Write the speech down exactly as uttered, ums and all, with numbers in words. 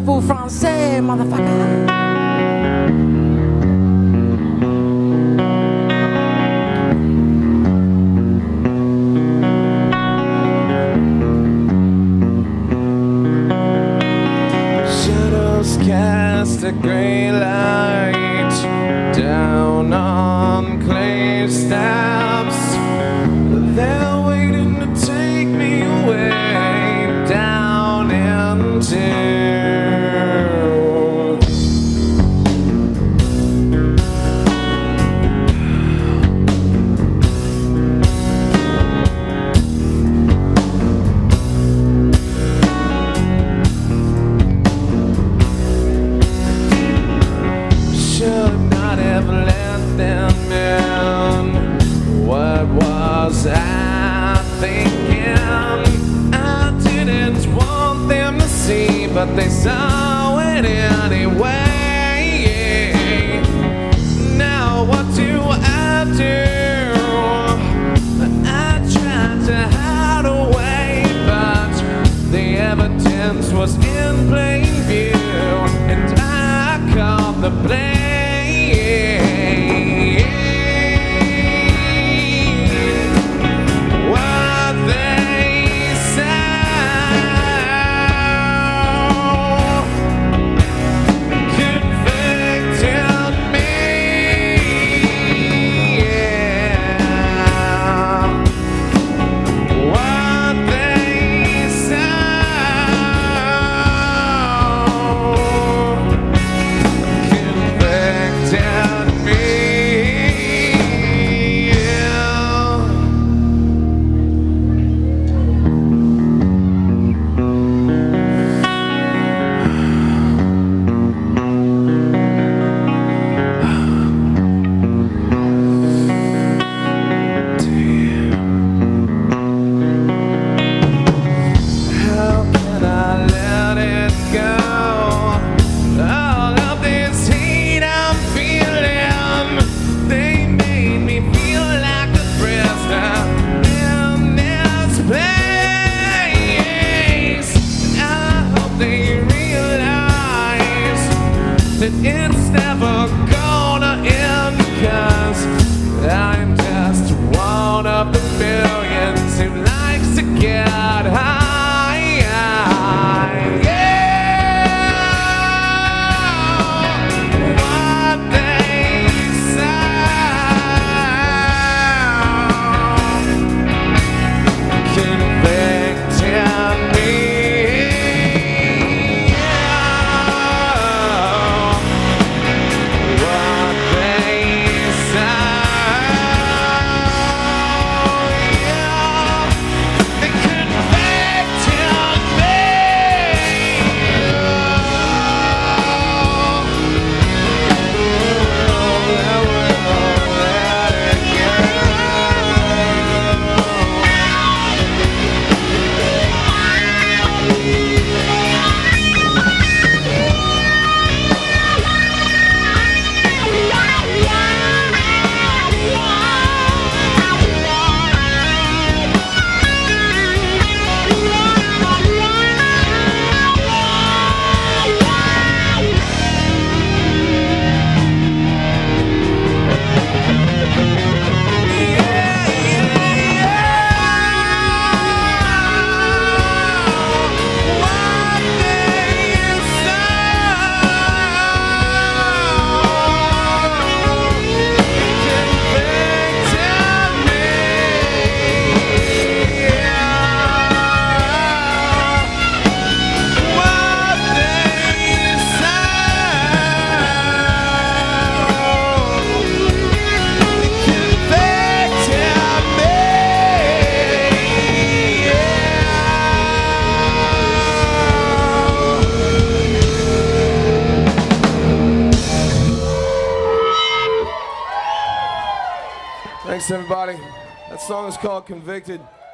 Parlez-vous français, motherfucker? Cast a grey light down on clay steps. They're waiting to take me away down into was I thinking? I didn't want them to see, but they saw it anyway. Now what do I do? I tried to hide away, but the evidence was in plain view, and I called the blame. It's never gonna end, 'cause I'm just one of the millions who likes to get high. Thanks, everybody. That song is called Convicted.